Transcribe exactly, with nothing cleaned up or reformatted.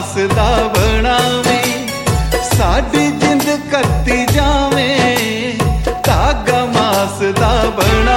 मास दा बनावे, साडी जिंद कत्ती जावे, धागा मास दा बना